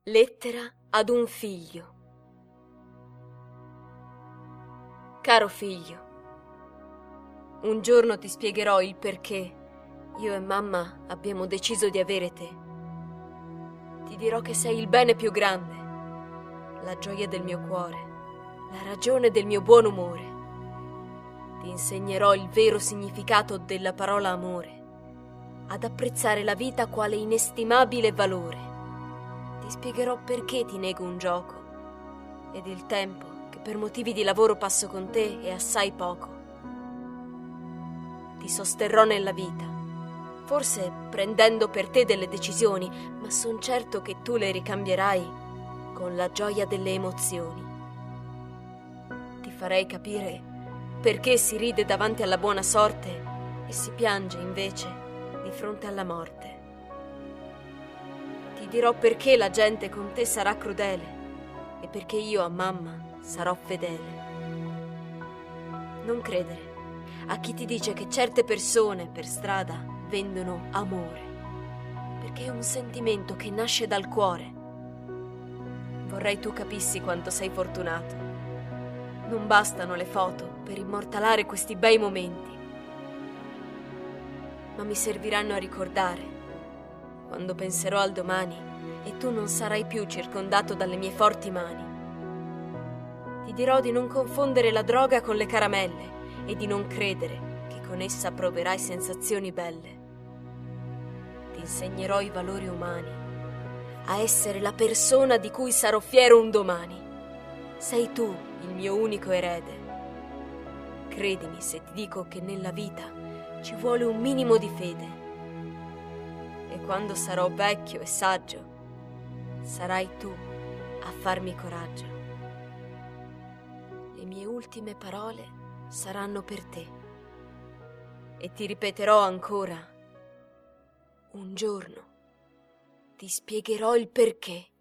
Lettera ad un figlio. Caro figlio, un giorno ti spiegherò il perché io e mamma abbiamo deciso di avere te. Ti dirò che sei il bene più grande, la gioia del mio cuore, la ragione del mio buon umore. Ti insegnerò il vero significato della parola amore, ad apprezzare la vita quale inestimabile valore. Ti spiegherò perché ti nego un gioco ed il tempo che per motivi di lavoro passo con te è assai poco. Ti sosterrò nella vita, forse prendendo per te delle decisioni, ma son certo che tu le ricambierai con la gioia delle emozioni. Ti farei capire perché si ride davanti alla buona sorte e si piange invece di fronte alla morte. Ti dirò perché la gente con te sarà crudele e perché io a mamma sarò fedele. Non credere a chi ti dice che certe persone per strada vendono amore, perché è un sentimento che nasce dal cuore. Vorrei tu capissi quanto sei fortunato. Non bastano le foto per immortalare questi bei momenti, ma mi serviranno a ricordare quando penserò al domani e tu non sarai più circondato dalle mie forti mani. Ti dirò di non confondere la droga con le caramelle e di non credere che con essa proverai sensazioni belle. Ti insegnerò i valori umani, a essere la persona di cui sarò fiero un domani. Sei tu il mio unico erede. Credimi se ti dico che nella vita ci vuole un minimo di fede. E quando sarò vecchio e saggio, sarai tu a farmi coraggio. Le mie ultime parole saranno per te e ti ripeterò ancora: un giorno ti spiegherò il perché.